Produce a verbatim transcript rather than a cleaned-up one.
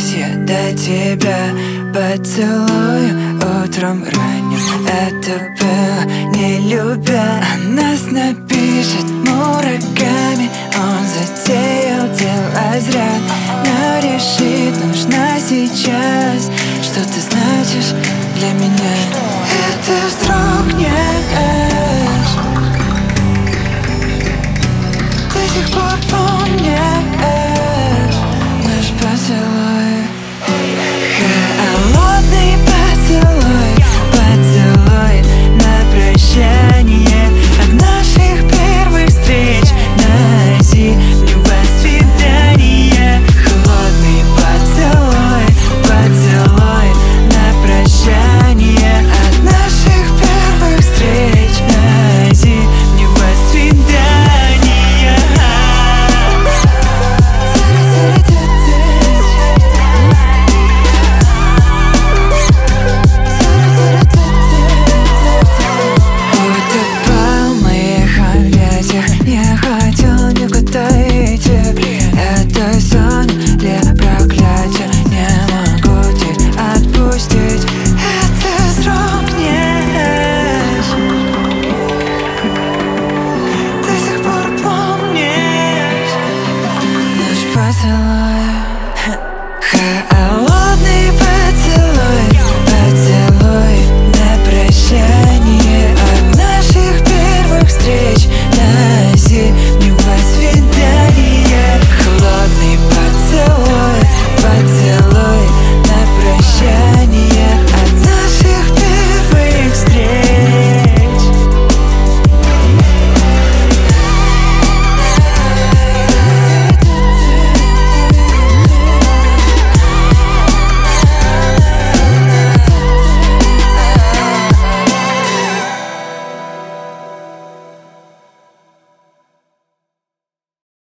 я до тебя поцелую утром ранним. Это было не любя. О нас напишет мураками. Он затеял дело зря, но решит, нужна сейчас. Что ты значишь для меня? И ты вздрогнешь, до сих пор помнишь наш поцелуй. Холодный поцелуй, поцелуй на прощание. От наших первых встреч на зимнего свидания. Холодный поцелуй, поцелуй на прощание. От наших первых встреч на зимнего свидания. Утопал в моих объятиях, не хотел никуда идти. Это сон или проклятие, не могу теперь отпустить. Это вздрогнешь, до сих пор помнишь наш поцелуй. Холодный